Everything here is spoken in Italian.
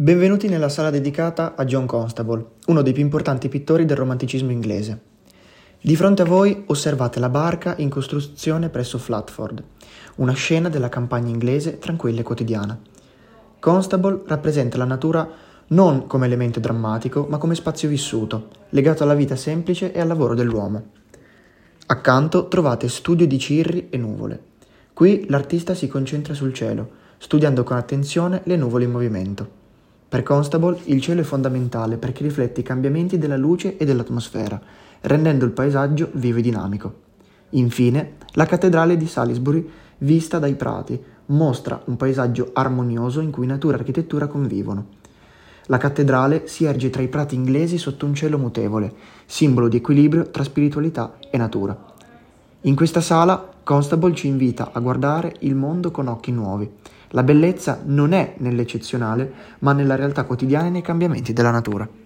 Benvenuti nella sala dedicata a John Constable, uno dei più importanti pittori del romanticismo inglese. Di fronte a voi osservate la barca in costruzione presso Flatford, una scena della campagna inglese tranquilla e quotidiana. Constable rappresenta la natura non come elemento drammatico, ma come spazio vissuto, legato alla vita semplice e al lavoro dell'uomo. Accanto trovate studio di cirri e nuvole. Qui l'artista si concentra sul cielo, studiando con attenzione le nuvole in movimento. Per Constable il cielo è fondamentale perché riflette i cambiamenti della luce e dell'atmosfera, rendendo il paesaggio vivo e dinamico. Infine, la cattedrale di Salisbury, vista dai prati, mostra un paesaggio armonioso in cui natura e architettura convivono. La cattedrale si erge tra i prati inglesi sotto un cielo mutevole, simbolo di equilibrio tra spiritualità e natura. In questa sala, Constable ci invita a guardare il mondo con occhi nuovi. La bellezza non è nell'eccezionale, ma nella realtà quotidiana e nei cambiamenti della natura.